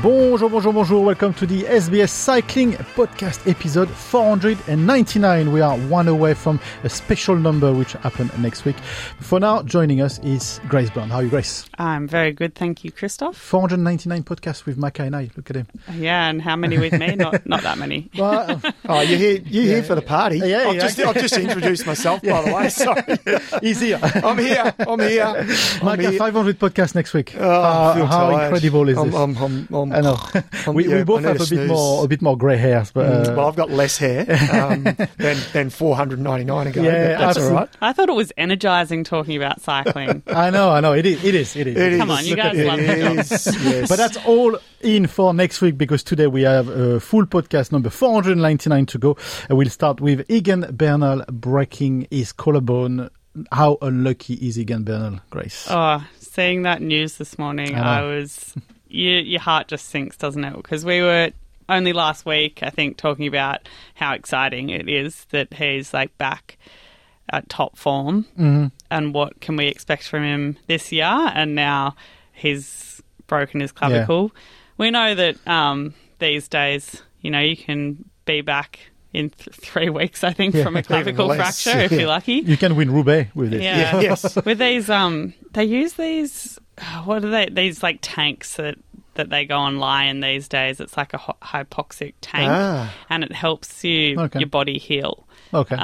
Bonjour, bonjour, bonjour. Welcome to the SBS Cycling Podcast episode 499. We are one away from a special number which happened next week. For now, joining us is Grace Brown. How are you, Grace? I'm very good, thank you, Christoph. 499 podcasts with Micah and I. Look at him. Yeah, and how many with me? Not that many. Well, you're here for the party. Yeah, I've just introduced myself, by the way. Sorry. he's here. I'm here. Micah, 500 podcasts next week. I feel how tired. Incredible is this? I know. We both have a bit more grey hairs, but well, I've got less hair than 499 ago. Yeah, but that's all right. I thought it was energising talking about cycling. I know. It is. Come on, you guys love the job. Yes. But that's all in for next week, because today we have a full podcast number 499 to go. We'll start with Egan Bernal breaking his collarbone. How unlucky is Egan Bernal, Grace? Oh, seeing that news this morning, I was... Your heart just sinks, doesn't it? Because we were only last week, I think, talking about how exciting it is that he's like back at top form, and what can we expect from him this year. And now he's broken his clavicle. Yeah. We know that these days, you can be back in 3 weeks, I think, from a clavicle fracture if you're lucky. You can win Roubaix with it. Yeah. Yes. With these, they use these. What are they? These like tanks that they go and lie in these days. It's like a hypoxic tank, and it helps your body heal. Okay.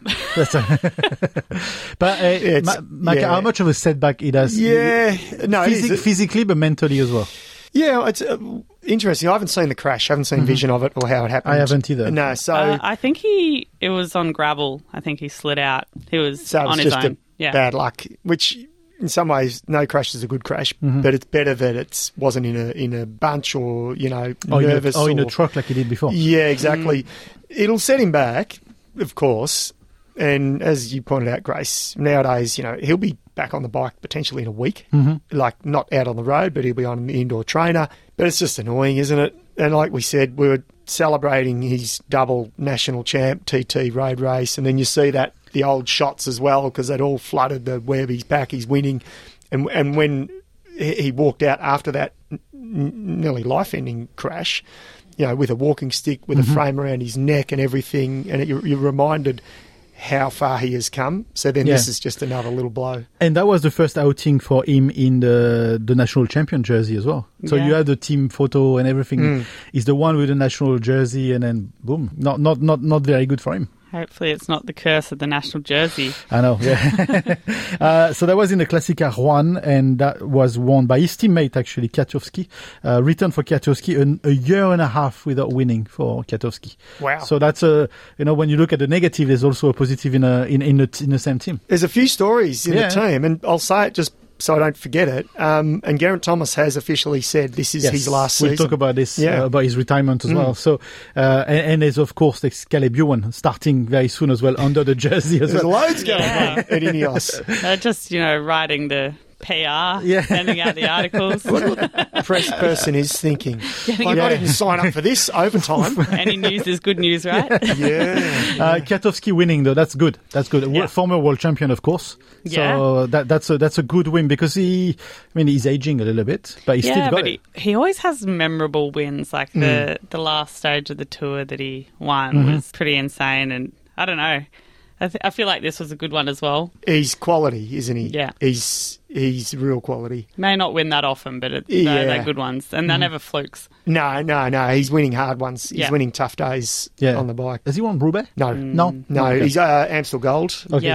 But Micah, how much of a setback it has? Yeah. No, physically, but mentally as well. Yeah, it's interesting. I haven't seen the crash. I haven't seen vision of it or how it happened. I haven't either. No, so... I think it was on gravel. I think he slid out. He was on his own. Bad luck, which in some ways, no crash is a good crash, but it's better that it wasn't in a bunch or, nervous. In a truck like he did before. Yeah, exactly. It'll set him back, of course. And as you pointed out, Grace, nowadays, he'll be back on the bike potentially in a week, like not out on the road, but he'll be on the indoor trainer. But it's just annoying, isn't it? And like we said, we were celebrating his double national champ TT road race, and then you see that the old shots as well, because they'd all flooded the web. He's back, he's winning. And when he walked out after that nearly life-ending crash, with a walking stick, with a frame around his neck and everything, and you're reminded how far he has come. So then this is just another little blow. And that was the first outing for him in the national champion jersey as well. So you had the team photo and everything. He's the one with the national jersey, and then boom, not very good for him. Hopefully it's not the curse of the national jersey. I know, yeah. So that was in the Classica Rouen, and that was won by his teammate, actually, Kwiatkowski. Return for Kwiatkowski, a year and a half without winning for Kwiatkowski. Wow. So that's when you look at the negative, there's also a positive in the same team. There's a few stories in the team, and I'll say it just so I don't forget it. And Geraint Thomas has officially said this is his last season. We'll talk about this, about his retirement as well. So, and there's, of course, Caleb Ewan starting very soon as well under the jersey as There's well. There's loads going on at Ineos. Just, writing the PR, sending out the articles. What the press person is thinking. I didn't sign up for this overtime. Any news is good news, right? Kwiatkowski winning, though, that's good. That's good. Yeah. Former world champion, of course. So that's a good win, because he's aging a little bit, but he's still got it. He always has memorable wins. Like the last stage of the tour that he won was pretty insane, and I don't know. I feel like this was a good one as well. He's quality, isn't he? Yeah. He's real quality. May not win that often, but they're good ones, and they're never flukes. No. He's winning hard ones. He's winning tough days on the bike. Has he won Roubaix? No. Okay. He's Amstel Gold. Okay,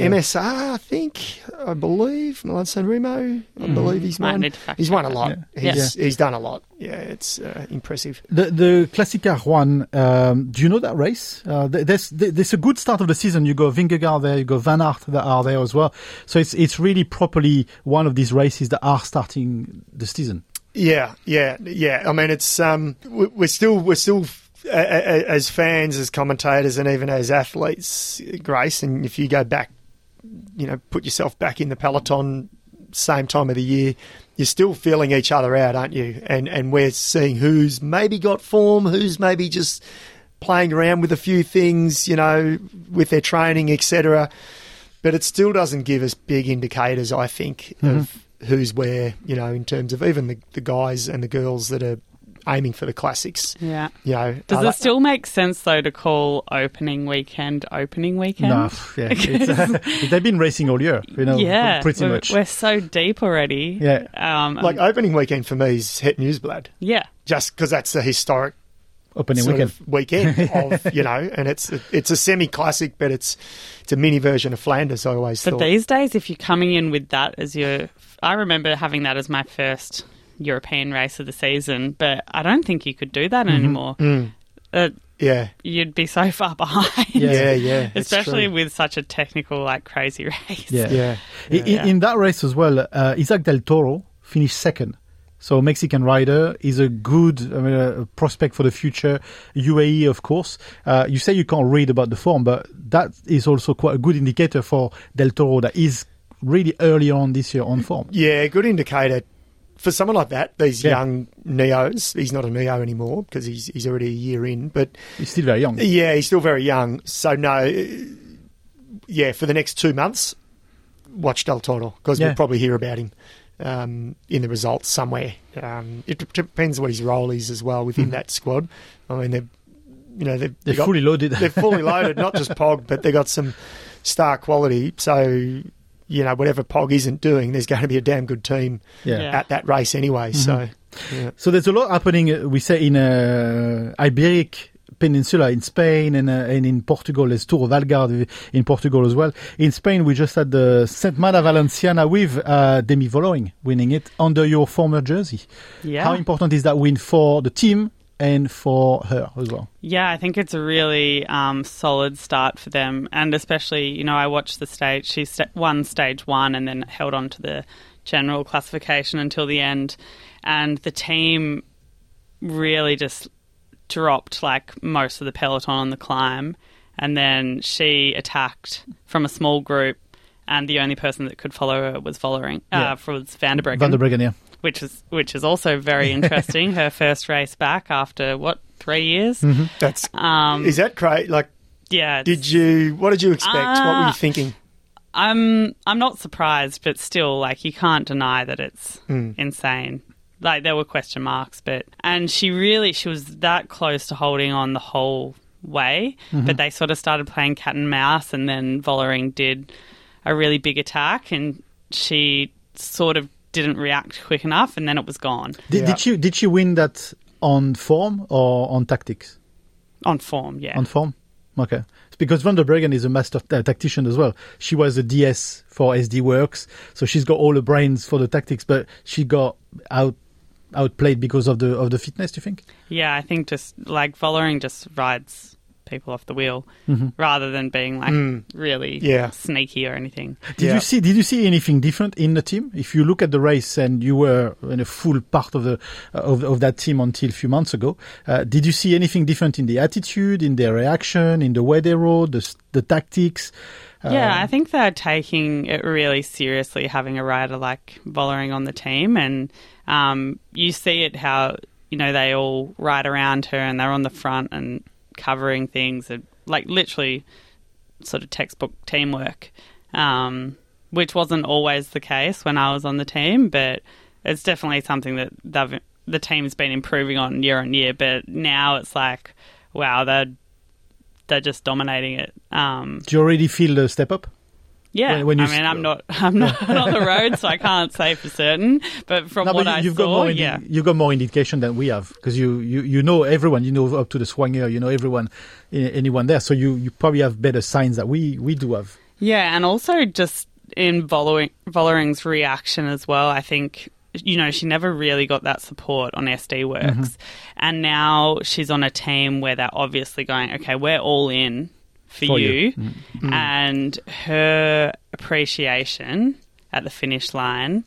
MSR, I believe. Milan San Remo, I believe he's won. He's won a lot. Yeah. He's done a lot. Yeah, it's impressive. The Classica Rouen, do you know that race? There's a good start of the season. You go Vingegaard there, you go Van Aert that are there as well. So it's really properly one of these races that are starting the season. Yeah. I mean, it's we're still as fans, as commentators, and even as athletes, Grace. And if you go back, put yourself back in the peloton, same time of the year, you're still feeling each other out, aren't you? And we're seeing who's maybe got form, who's maybe just playing around with a few things, with their training, etc. But it still doesn't give us big indicators, I think, of who's where, in terms of even the guys and the girls that are aiming for the classics. Yeah. You know, Does it still make sense, though, to call opening weekend? No, yeah. They've been racing all year, pretty much. We're so deep already. Yeah. Opening weekend for me is Het Nieuwsblad. Yeah. Just because that's the historic opening weekend of, and it's a semi-classic, but it's a mini version of Flanders, I always thought. But these days, if you're coming in with that as I remember having that as my first European race of the season, but I don't think you could do that anymore. You'd be so far behind. Yeah. Especially with such a technical, crazy race. Yeah. In that race as well, Isaac Del Toro finished second. So Mexican rider is a good prospect for the future. UAE, of course. You say you can't read about the form, but that is also quite a good indicator for Del Toro that is really early on this year on form. Yeah, good indicator. For someone like that, these young neos, he's not a neo anymore because he's already a year in, but he's still very young. Yeah, he's still very young. So no, for the next 2 months, watch Del Toro because we'll probably hear about him in the results somewhere. It depends what his role is as well within that squad. I mean, they're fully loaded. They're fully loaded, not just Pog, but they got some star quality. So. Whatever Pog isn't doing, there's going to be a damn good team at that race anyway. So there's a lot happening, we say, in Iberic Peninsula, in Spain and in Portugal. There's Tour of Algarve in Portugal as well. In Spain, we just had the Setmana Valenciana with Demi Vollering winning it under your former jersey. Yeah. How important is that win for the team and for her as well? Yeah, I think it's a really solid start for them. And especially, I watched the stage. She won stage 1 and then held on to the general classification until the end. And the team really just dropped most of the peloton on the climb. And then she attacked from a small group. And the only person that could follow her was Vollering, was Van der Breggen. Van der Breggen, yeah. Which is also very interesting. Her first race back after 3 years. Mm-hmm. That's is that great? What did you expect? What were you thinking? I'm not surprised, but still, you can't deny that it's insane. There were question marks, and she was that close to holding on the whole way, but they sort of started playing cat and mouse, and then Vollering did a really big attack, and she sort of didn't react quick enough, and then it was gone. Did she win that on form or on tactics? On form, yeah. On form? Okay. Because Van der Breggen is a master tactician as well. She was a DS for SD Works, so she's got all the brains for the tactics, but she got outplayed because of the fitness, do you think? Yeah, I think just Vollering just rides people off the wheel rather than being really sneaky or anything. Did you see anything different in the team? If you look at the race and you were in a full part of the of that team until a few months ago, did you see anything different in the attitude, in their reaction, in the way they rode, the tactics? I think they're taking it really seriously, having a rider like Vollering on the team, and you see it how they all ride around her and they're on the front and covering things, literally sort of textbook teamwork, which wasn't always the case when I was on the team, but it's definitely something that the team's been improving on year. But now it's wow, they're just dominating it. Do you already feel the step up? Yeah, I'm not on the road, so I can't say for certain. But from what I saw, you've got more indication than we have because you know everyone. You know up to the Swanger, you know everyone, anyone there. So you probably have better signs that we do have. Yeah, and also just in Vollering's reaction as well. I think she never really got that support on SD Works, and now she's on a team where they're obviously going, okay, we're all in for you. And her appreciation at the finish line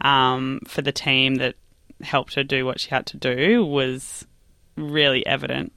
for the team that helped her do what she had to do was really evident,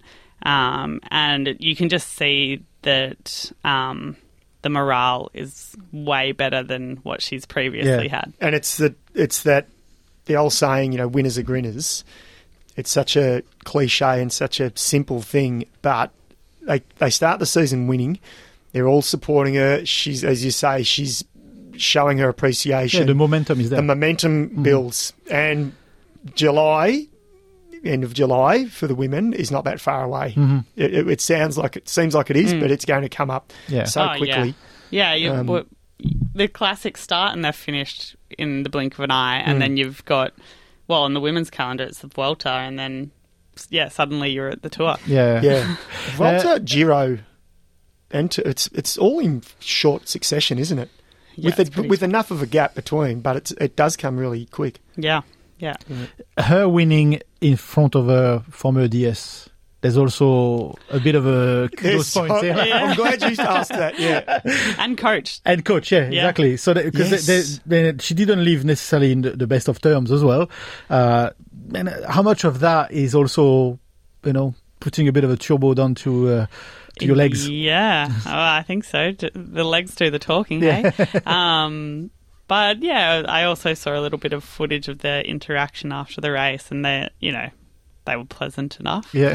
and you can just see that the morale is way better than what she's previously had. And it's that the old saying, winners are grinners. It's such a cliche and such a simple thing, but they start the season winning. They're all supporting her. She's, as you say, she's showing her appreciation. Yeah, the momentum is there. The momentum builds. And July, end of July for the women is not that far away. Mm-hmm. It seems like it is, but it's going to come up so quickly. Yeah, the classic start, and they're finished in the blink of an eye, and then you've got, well, on the women's calendar it's the Vuelta, and then suddenly you're at the Tour. Yeah. Vuelta, Giro, and it's all in short succession, isn't it? Yeah, with enough of a gap between, but it does come really quick. Yeah. Her winning in front of her former DS. There's also a bit of a close point here. Yeah. I'm glad you asked that. Yeah, and coach, exactly. So because she didn't live necessarily in the best of terms as well. And how much of that is also, putting a bit of a turbo down to your legs? Yeah, I think so. The legs do the talking, hey? But yeah, I also saw a little bit of footage of their interaction after the race, and they were pleasant enough. Yeah.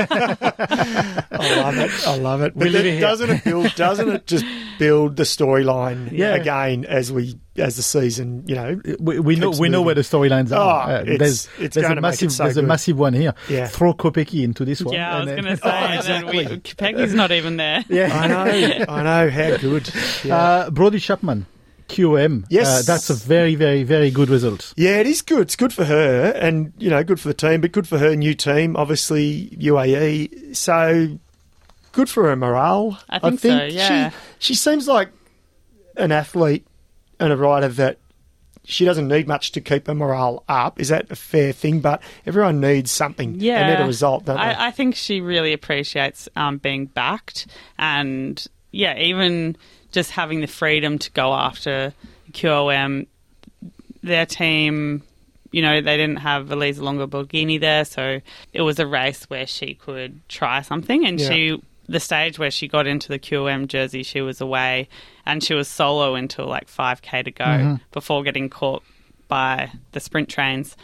I love it. But doesn't it just build the storyline again as the season, we know where the storylines are. There's a massive one here. Yeah. Throw Kopecky into this one. Yeah, I was going to say, exactly. Kopecky's not even there. Yeah. I know, how good. Yeah. Brody Chapman, QOM. Yes. That's a very, very, very good result. Yeah, it is good. It's good for her and, good for the team, but good for her new team, obviously UAE. So good for her morale. I think so, yeah. She seems like an athlete and a rider that she doesn't need much to keep her morale up. Is that a fair thing? But everyone needs something. Yeah. They need a result, don't they? I think she really appreciates being backed and, even just having the freedom to go after QOM. Their team, they didn't have Elisa Longo Borghini there, so it was a race where she could try something. And the stage where she got into the QOM jersey, she was away and she was solo until like 5K to go before getting caught by the sprint trains.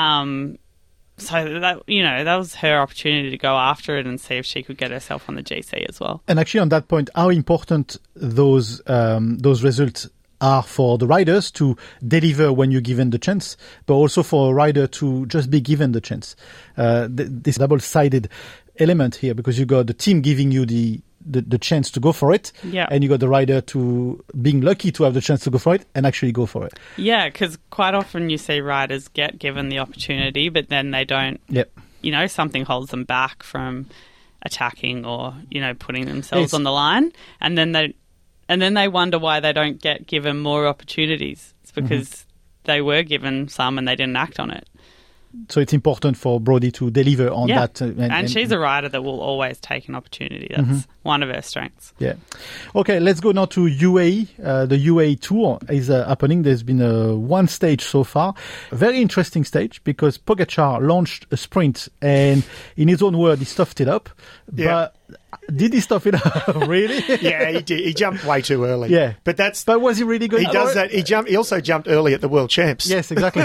So that that was her opportunity to go after it and see if she could get herself on the GC as well. And actually, on that point, how important those results are for the riders to deliver when you're given the chance, but also for a rider to just be given the chance. This double-sided element here, because you got the team giving you the chance to go for it, and you got the rider to being lucky to have the chance to go for it and actually go for it. Yeah, because quite often you see riders get given the opportunity, but then they don't. Yep. Something holds them back from attacking or putting themselves on the line, and then they wonder why they don't get given more opportunities. It's because they were given some and they didn't act on it. So it's important for Brody to deliver on that. And she's a rider that will always take an opportunity. That's one of her strengths. Yeah. Okay, let's go now to UAE. The UAE Tour is happening. There's been one stage so far. A very interesting stage because Pogačar launched a sprint and in his own word, he stuffed it up. Yeah. But did he stuff it up? Really? Yeah, he did. He jumped way too early. Yeah. But was he really good? He does that. He also jumped early at the World Champs. Yes, exactly.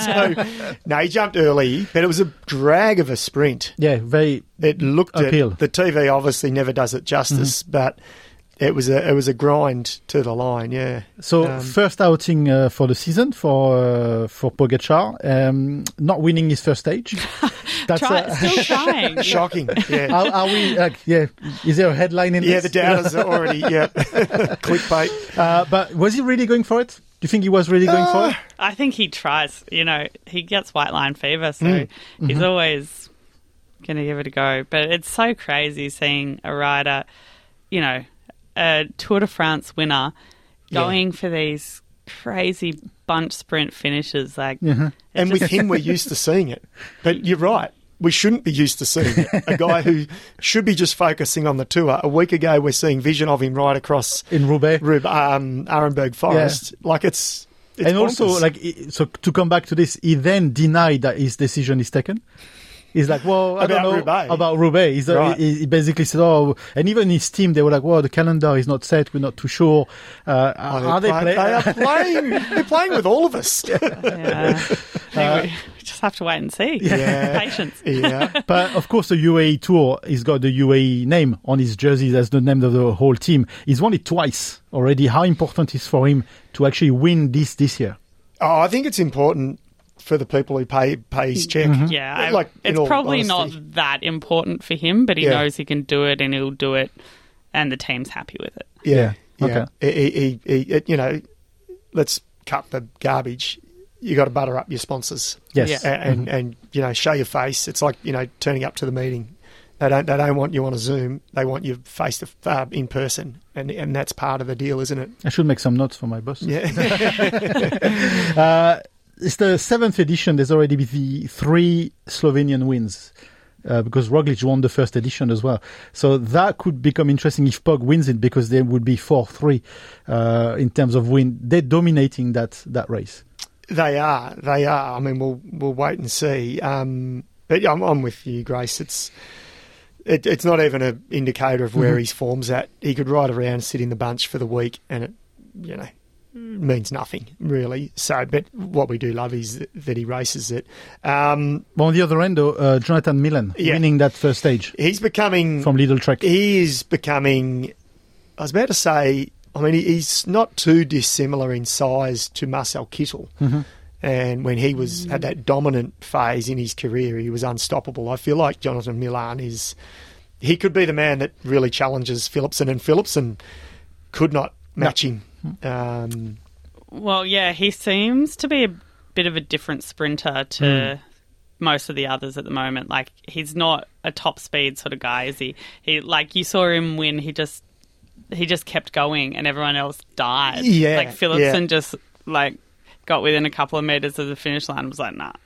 He jumped early, but it was a drag of a sprint. Yeah, very It looked uphill. The TV obviously never does it justice, but it was a grind to the line. Yeah. So first outing for the season for Pogačar, not winning his first stage. That's still trying. Shocking. Yeah. Are we? Is there a headline in this? Yeah, the doubters are already. Yeah. Clickbait. But was he really going for it? Do you think he was really going for it? I think he tries. He gets white line fever, so he's always going to give it a go. But it's so crazy seeing a rider, a Tour de France winner, going for these crazy bunch sprint finishes. And with him, we're used to seeing it. But you're right. We shouldn't be used to seeing it. A guy who should be just focusing on the Tour. A week ago, we're seeing vision of him right across in Roubaix, Arenberg Forest. Yeah. It's and bonkers. also, so to come back to this, he then denied that his decision is taken. He's like, well, I don't know about Roubaix. He basically said, and even his team, they were like, well, the calendar is not set. We're not too sure. Are they playing? They are playing. They're playing with all of us. We just have to wait and see. Yeah. Patience. Yeah. But of course, the UAE Tour, he's got the UAE name on his jersey. That's the name of the whole team. He's won it twice already. How important is for him to actually win this year? I think it's important for the people who pay his check. Yeah, Like, in it's all probably honesty. not that important for him, but he Yeah. knows he can do it and he'll do it, and the team's happy with it. Yeah. Yeah. He, you know, let's cut the garbage. You got to butter up your sponsors. Yes. Yeah. And you know, show your face. It's like, you know, turning up to the meeting. They don't want you on a Zoom. They want you face to in person, and that's part of the deal, isn't it? I should make some notes for my boss. Yeah. It's the 7th edition. There's already been the 3 Slovenian wins. Because Roglic won the first edition as well. So that could become interesting if Pog wins it, because there would be 4-3 in terms of win. They're dominating that race. They are. I mean, we'll wait and see. But yeah, I'm with you, Grace. It's not even an indicator of where his form's at. He could ride around, sit in the bunch for the week, and it, you know, means nothing really. So, but what we do love is that he races it. Well, on the other end, though, Jonathan Millen winning that first stage He's becoming from Lidl Trek. He is becoming. I was about to say. I mean, he's not too dissimilar in size to Marcel Kittel. And when he had that dominant phase in his career, he was unstoppable. I feel like Jonathan Millen he could be the man that really challenges Philipsen, and Philipsen could not match him. Well, yeah, he seems to be a bit of a different sprinter to most of the others at the moment. Like, he's not a top speed sort of guy, is he? He, like, you saw him when he just kept going and everyone else died. Yeah, like Philipsen just like got within a couple of meters of the finish line and was like, nah.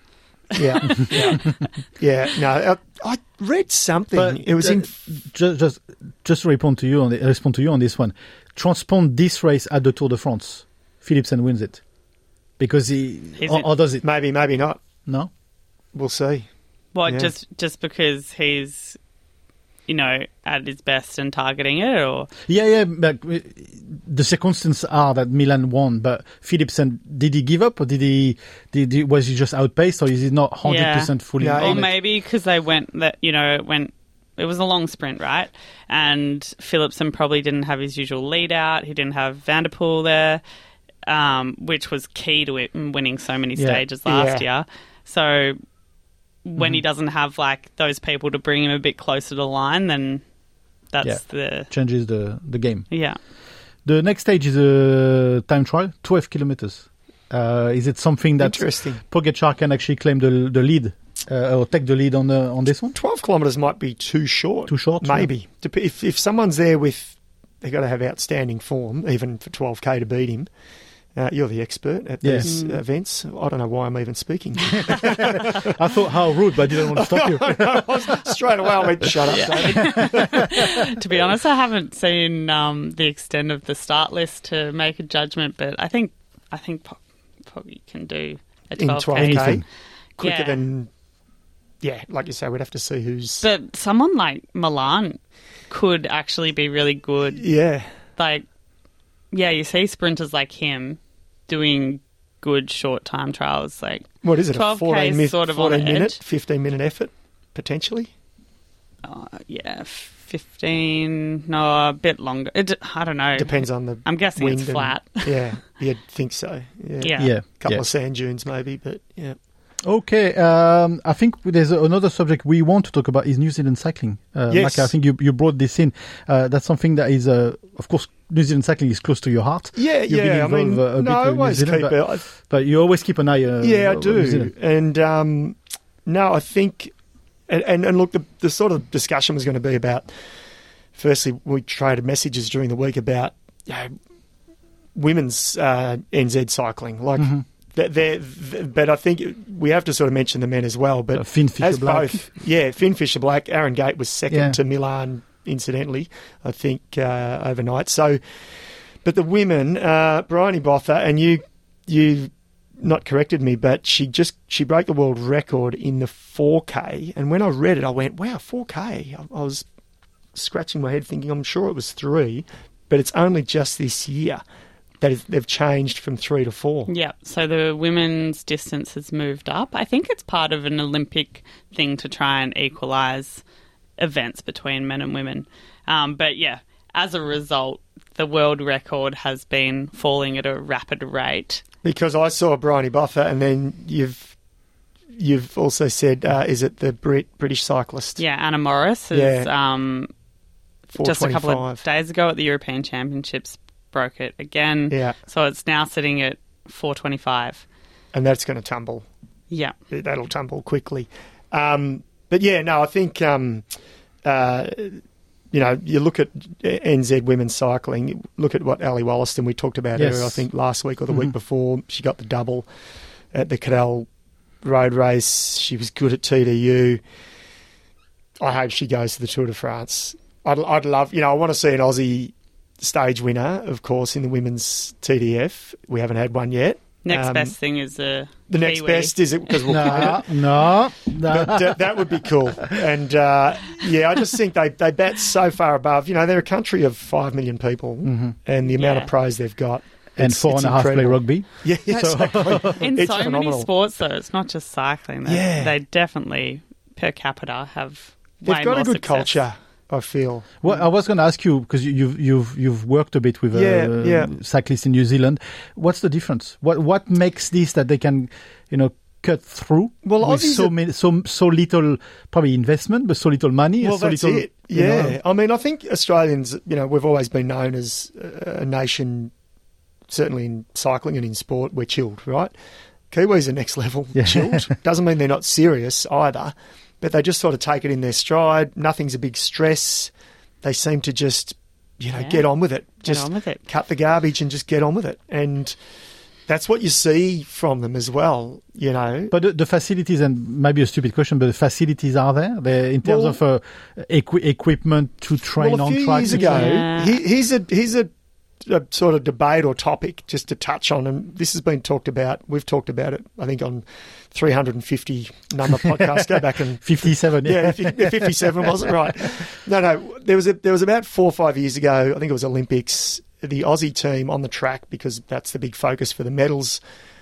Yeah. No, I read something. But it was in. Just to respond to you on this one. Transpond this race at the Tour de France. Philipsen wins it because or does it? Maybe not. No. We'll see. Well, Yeah. just because he's, you know, at his best and targeting it, or Yeah. But the circumstances are that Milan won, but Philipsen, did he give up, or was he just outpaced, or is he not 100% fully? No, or on it? maybe because they went that, you know, it was a long sprint, right? And Philipsen probably didn't have his usual lead out. He didn't have Van der Poel there, which was key to it in winning so many stages last year. So when he doesn't have like those people to bring him a bit closer to the line, then that's changes the game. Yeah. The next stage is a time trial, 12 kilometers. Is it something that Interesting. Pogačar can actually claim the lead or take the lead on this one? 12 kilometres might be too short. Too short, Maybe. If someone's there they've got to have outstanding form, even for 12K to beat him. You're the expert at these events. I don't know why I'm even speaking. I thought, how rude, but I didn't want to stop you. Straight away I went, shut up, David. To be honest, I haven't seen the extent of the start list to make a judgment, but I think Poggy can do a 12K. In 12K. Quicker Yeah. than... Yeah, like you say, we'd have to see who's... But someone like Milan could actually be really good. Yeah. Like, yeah, you see sprinters like him doing good short time trials. Like, What is it, a 12K 14 is sort of on the 14 minute, edge. 15-minute effort, potentially? yeah, 15, no, a bit longer. I don't know. Depends on the I'm guessing wind it's flat. Yeah, you'd think so. Yeah. Yeah. Couple of sand dunes maybe, but yeah. Okay, I think there's another subject we want to talk about is New Zealand cycling. Yes. Maka, I think you brought this in. That's something that is, of course, New Zealand cycling is close to your heart. Yeah, You've been I mean, involved, a bit I with New always Zealand, keep it. but you always keep an eye. Yeah, I on New do. Zealand. And no, I think, and look, the sort of discussion was going to be about. Firstly, we traded messages during the week about women's NZ cycling, like. But I think we have to sort of mention the men as well. But Finn Fisher-Black. Finn Fisher-Black. Aaron Gate was second to Milan, incidentally, I think, overnight. So, but the women, Bryony Botha, and you not corrected me, but she broke the world record in the 4K. And when I read it, I went, wow, 4K. I was scratching my head thinking, I'm sure it was 3, but it's only just this year. They've changed from 3 to 4. Yeah, so the women's distance has moved up. I think it's part of an Olympic thing to try and equalise events between men and women. But yeah, as a result, the world record has been falling at a rapid rate. Because I saw Bryony Botha, and then you've you've also said, is it the British cyclist? Yeah, Anna Morris is just a couple of days ago at the European Championships broke it again. Yeah. So it's now sitting at 4:25. And that's going to tumble. Yeah. That'll tumble quickly. But yeah, no, I think, you look at NZ women's cycling, look at what Ali Wollaston, we talked about her, I think, last week or the week before. She got the double at the Cadel Road Race. She was good at TDU. I hope she goes to the Tour de France. I'd love, I want to see an Aussie stage winner, of course, in the women's TDF. We haven't had one yet. Next best thing is the next best is it because we'll no. But that would be cool. And I just think they bat so far above. They're a country of 5 million people, and the amount of pros they've got. And 4.5 play rugby. Yeah, exactly. In it's so phenomenal. many sports, though, it's not just cycling. They definitely, per capita, have way They've got more a good success. culture, I feel. Well, I was going to ask you, because you've worked a bit with cyclists in New Zealand. What's the difference? What makes this that they can, cut through with so little probably investment, but so little money? Well, so that's little, it. Yeah, I mean, I think Australians, we've always been known as a nation. Certainly in cycling and in sport, we're chilled, right? Kiwis are next level chilled. Doesn't mean they're not serious either, but they just sort of take it in their stride. Nothing's a big stress. They seem to just, get on with it. Just cut the garbage and just get on with it. And that's what you see from them as well, But the facilities, and maybe a stupid question, but the facilities are there? They're in terms of equipment to train on track? A few years ago, here's a sort of debate or topic just to touch on, and this has been talked about. We've talked about it, I think, on 350 number podcast. Go back and 57. Yeah, 57 wasn't right. No. There was about 4 or 5 years ago. I think it was Olympics. The Aussie team on the track, because that's the big focus for the medals.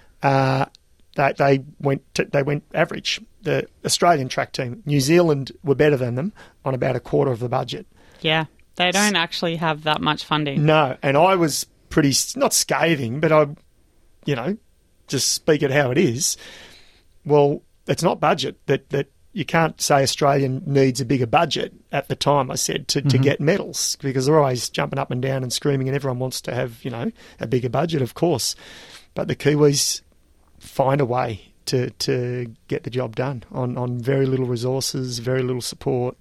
They went average. The Australian track team, New Zealand, were better than them on about a quarter of the budget. Yeah. They don't actually have that much funding. No, and I was pretty, not scathing, but I, just speak it how it is. Well, it's not budget. That you can't say Australia needs a bigger budget at the time, I said, to get medals, because they're always jumping up and down and screaming, and everyone wants to have, a bigger budget, of course. But the Kiwis find a way to get the job done on very little resources, very little support.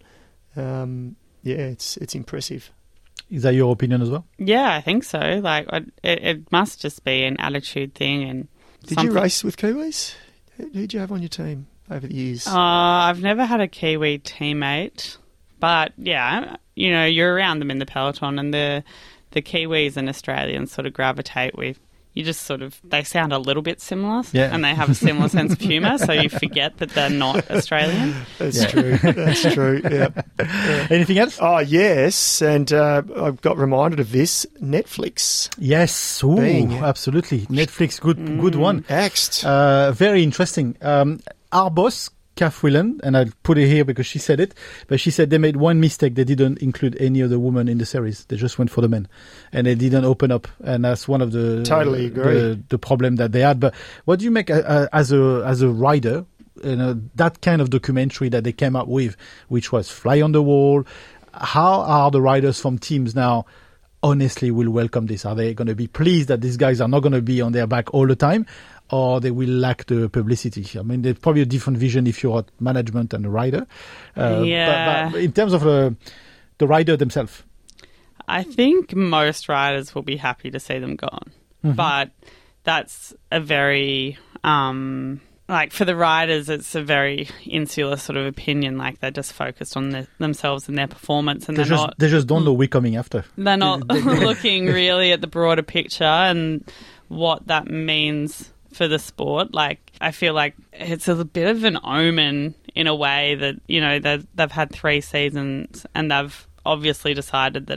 It's impressive. Is that your opinion as well? Yeah, I think so. Like, it must just be an attitude thing. And did you race with Kiwis? Who did you have on your team over the years? I've never had a Kiwi teammate, but yeah, you're around them in the peloton, and the Kiwis and Australians sort of gravitate with. You just they sound a little bit similar, and they have a similar sense of humour, so you forget that they're not Australian. That's true. That's true, yeah. Anything else? Oh, yes, and I got reminded of this, Netflix. Yes, absolutely. Netflix, good one. Next. Very interesting. Our boss, Kath Whelan, and I'll put it here because she said it, but she said they made one mistake. They didn't include any other woman in the series. They just went for the men, and they didn't open up. And that's one of the totally agree. The problem that they had. But what do you make as a rider? That kind of documentary that they came up with, which was Fly on the Wall. How are the riders from teams now? Honestly, will welcome this? Are they going to be pleased that these guys are not going to be on their back all the time? Or they will lack the publicity? I mean, there's probably a different vision if you're at management and a rider. But in terms of the rider themselves. I think most riders will be happy to see them gone. Mm-hmm. But that's a very... for the riders, it's a very insular sort of opinion. Like, they're just focused on themselves and their performance, and they just don't know we're coming after. They're not looking really at the broader picture and what that means for the sport. Like, I feel like it's a bit of an omen in a way that, they've had 3 seasons and they've obviously decided that it's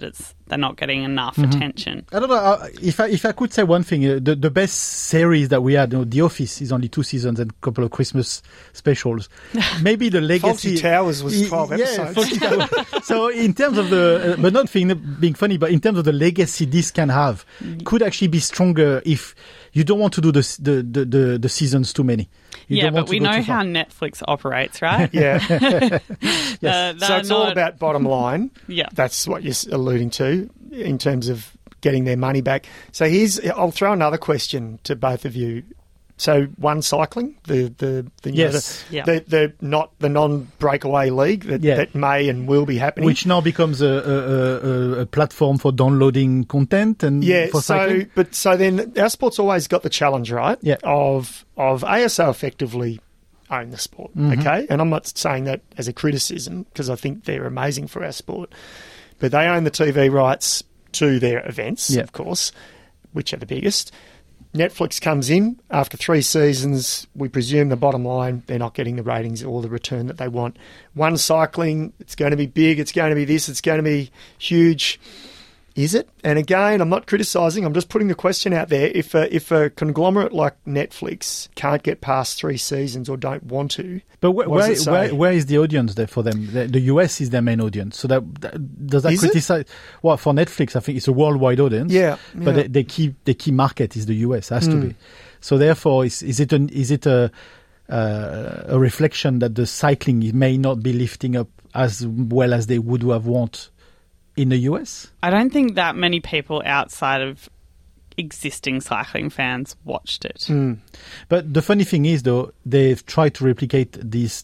they're not getting enough attention. I don't know if I could say one thing. The best series that we had, The Office, is only 2 seasons and a couple of Christmas specials. Maybe the legacy. Fawlty Towers was 12 episodes. Fawlty Towers. So in terms of the, but not being funny, but in terms of the legacy this can have, could actually be stronger if you don't want to do the seasons too many. But we know how Netflix operates, right? Yeah. Yes. So it's all about bottom line. Yeah. That's what you're alluding to in terms of getting their money back. So I'll throw another question to both of you. So one cycling, the non-breakaway league that may and will be happening, which now becomes a platform for downloading content and for cycling. So then our sport's always got the challenge, right? Yeah. Of ASO effectively own the sport, okay? And I'm not saying that as a criticism because I think they're amazing for our sport, but they own the TV rights to their events, of course, which are the biggest. Netflix comes in after 3 seasons. We presume the bottom line, they're not getting the ratings or the return that they want. One cycling, it's going to be big, it's going to be this, it's going to be huge. Is it? And again, I'm not criticising, I'm just putting the question out there. If a conglomerate like Netflix can't get past 3 seasons or don't want to, but where is the audience there for them? The US is their main audience. So does that criticize? Well, for Netflix, I think it's a worldwide audience. Yeah. But the key market is the US. Has to be. So therefore, is it a reflection that the cycling may not be lifting up as well as they would have want in the US? I don't think that many people outside of existing cycling fans watched it. But the funny thing is, though, they've tried to replicate this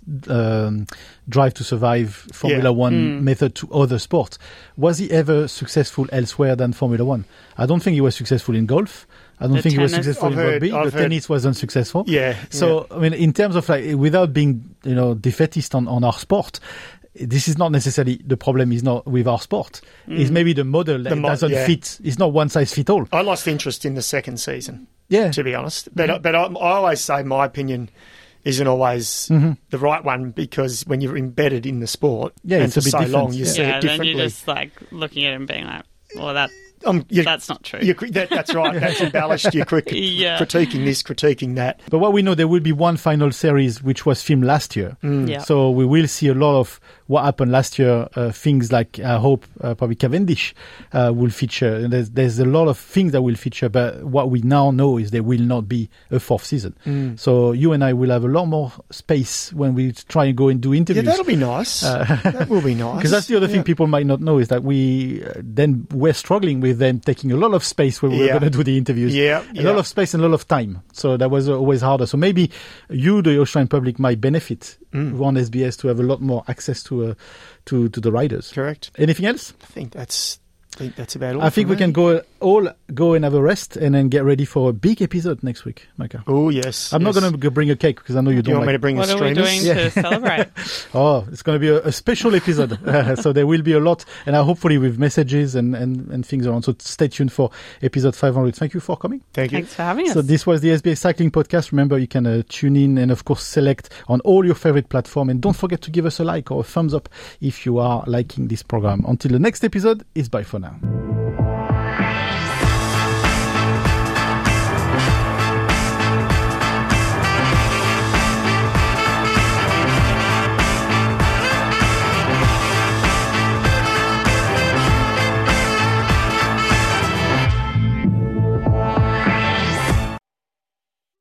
Drive to Survive Formula One method to other sports. Was he ever successful elsewhere than Formula One? I don't think he was successful in golf. I don't think he was successful in rugby. The tennis was unsuccessful. Yeah. So, I mean, in terms of without being, defeatist on our sport, this is not necessarily the problem. Is not with our sport. It's maybe the model that doesn't fit. It's not one size fit all. I lost interest in the second season. Yeah, to be honest. But I always say my opinion isn't always the right one because when you're embedded in the sport, and for so long you see it differently. Then you're just looking at it and being like, well, that's not true. That's right. That's embellished. You're critiquing this, critiquing that. But what we know, there will be one final series which was filmed last year. So we will see a lot of what happened last year. Things like, I hope, probably Cavendish will feature. And there's a lot of things that will feature. But what we now know is there will not be a 4th season. So you and I will have a lot more space when we try and go and do interviews. Yeah, that'll be nice. That will be nice. Because that's the other thing people might not know is that we're struggling with them taking a lot of space when we were going to do the interviews. A lot of space and a lot of time. So that was always harder. So maybe you, the Australian public, might benefit on SBS to have a lot more access to the riders. Correct. Anything else? I think that's about all. I think we can go and have a rest and then get ready for a big episode next week, Micah. Oh, yes. I'm not going to bring a cake because I know you don't want me to bring the streamers? What are we doing to celebrate? It's going to be a special episode. So there will be a lot, and hopefully with messages and things around. So stay tuned for episode 500. Thank you for coming. Thank you. Thanks for having us. So this was the SBS Cycling Podcast. Remember, you can tune in and, of course, select on all your favorite platforms. And don't forget to give us a like or a thumbs up if you are liking this program. Until the next episode, it's bye for now.